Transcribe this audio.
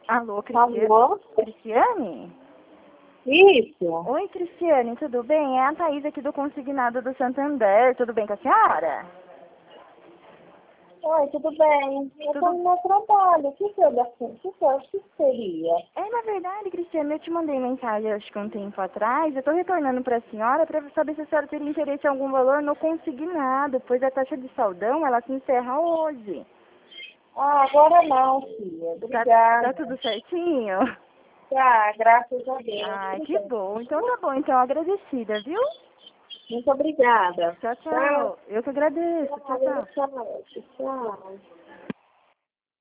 Alô, Cristiane? Alô? Cristiane? Isso. Oi, Cristiane, tudo bem? É a Thaís aqui do Consignado do Santander. Tudo bem com a senhora? Oi, tudo bem? Eu Tudo... estou no meu trabalho. O que seria? Na verdade, Cristiane, eu te mandei mensagem acho que um tempo atrás. Eu estou retornando para a senhora para saber se a senhora teria interesse em algum valor no consignado, pois a taxa de saldão, ela se encerra hoje. Ah, agora não, filha. Obrigada. Tá tudo certinho? Tá, graças a Deus. Ai, Tudo que bem. bom. Então tá bom, então agradecida, viu? Muito obrigada. Tchau, Tchau. tchau. Eu que agradeço. Tchau, tchau. Tchau. Tchau.